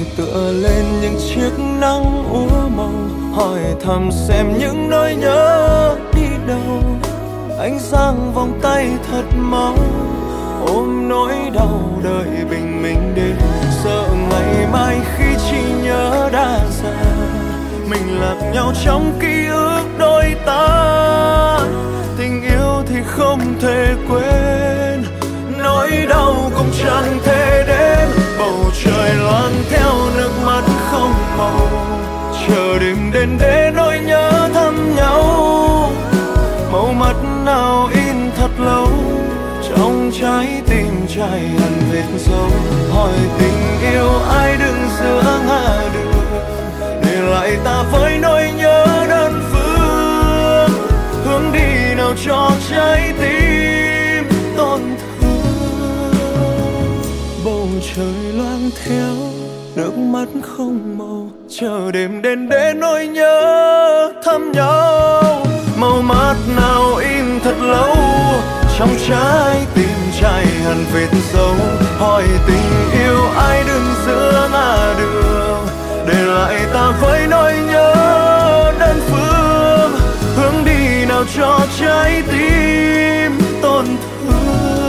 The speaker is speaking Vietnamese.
tựa lên những chiếc nắng úa màu, hỏi thầm xem những nỗi nhớ đi đâu. Ánh sáng vòng tay thật mau, ôm nỗi đau đợi bình minh đến. Sợ ngày mai khi chỉ nhớ đã già, mình lạc nhau trong ký ức đôi ta. Tình yêu thì không thể quên, nỗi đau cũng chẳng thể đến. Bầu trời loang theo nước mắt không màu, chờ đêm đến để nỗi nhớ thăm nhau. Màu mắt nào in thật lâu, trong trái tim chảy hằn vết dấu. Hỏi tình yêu ai đứng giữa ngã đường, để lại ta với nỗi nhớ đơn phương. Hướng đi nào cho trái tim tổn thương. Bầu trời loang theo nước mắt không màu, chờ đêm đến để nỗi nhớ thăm nhau. Màu mắt nào in thật lâu, trong trái tim chảy hằn vết dấu. Hỏi tình yêu ai đứng giữa ngã đường, để lại ta với nỗi nhớ đơn phương. Hướng đi nào cho trái tim tổn thương.